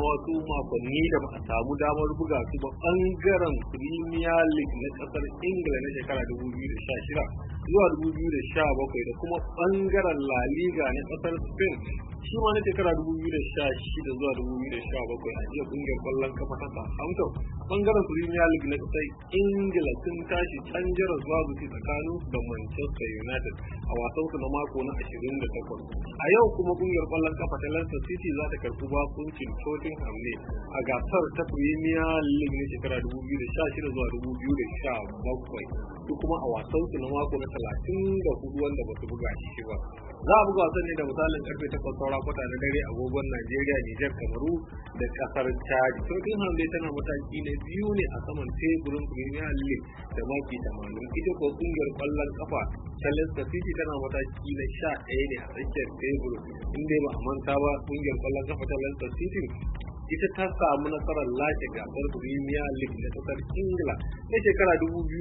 wasu makonni da ba a samu damar buga su ba bangaren Premier League na kasar Ingila na shekara 2016 zuwa 2017 da kuma bangaren La Liga na kasar Spain shi ma na shekara 2016 zuwa 2017 a jiya kungiyar kwallon kafa ta Southampton bangaren Premier League na kasar Ingila sun tashi canjara zuwa zuci tsakanin da Manchester United a wasan su na mako na 28. A yau kuma kungiyar kwallon kafa ta Leicester City za ta karɓi bakuncin Tottenham ne a gasar ta Premier League na shekara 2016 zuwa 2017 su kuma a wasan su na mako na 34 wanda ba su buga shi ba. Za a buga wasan ne da misalin karfe 8 saura kwata na dare agogon Najeriya, Nijar, Kamaru da kasar Chad. Tottenham dai tana mataki na biyu ne a saman teburin Premier League da maki 80. Ita ko kungiyar kwallon kafa ta Leicester City tana mataki na 11 ne a tsakiyar teburin. Inda ba a manta ba kungiyar kwallon kafa ta Leicester City ita ta samu nasarar lashe gasar Premier League na kasar Ingila na shekara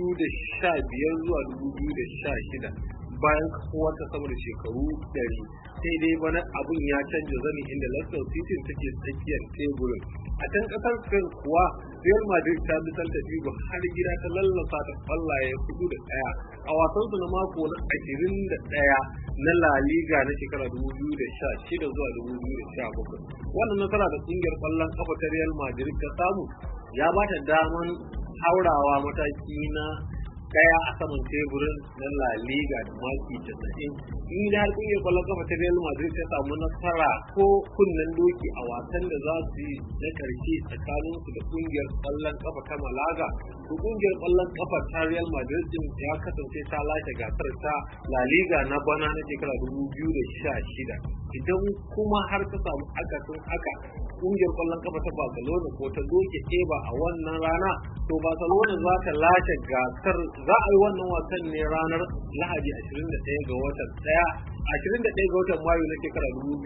2015 zuwa 2016 bayan kasuwar ta sama da shekaru 100. Sai dai bana abun ya canja zani inda Leicester City take tsakiyar teburin. A can kasar Spain kuwa Real Madrid ta bi Celta Vigo har gida ta lallasa ta kwallaye 4-1 a wasan su na mako na 21 na La Liga na shekara 2016 zuwa 2017. Wannan nasara da kungiyar kwallon kafa ta Real Madrid ta samu ya ba ta daman haurawa mataki na daya a saman teburin na La Liga da maki 90. In da har kungiyar kwallon kafa ta Real Madrid ta samu nasara ko kunnen doki a wasan da za su yi na karshe tsakanin su da kungiyar kwallon kafa ta Malaga, to kungiyar kwallon kafa ta Real Madrid din ya kasance ta lashe gasar ta La Liga na bana na shekara 2016. Idan kuma har ta samu akasin haka kungiyar kwallon kafa ta Barcelona ko ta doke Eba a wannan rana, to Barcelona za ta lashe gasar. Za a yi wannan wasan ne ranar Lahadi 21 ga watan Mayu na shekara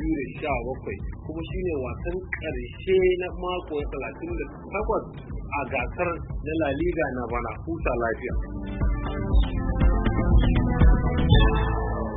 2017 kuma shine wasan karshe na mako 38 a gasar na La Liga na bana. Huta lafiya.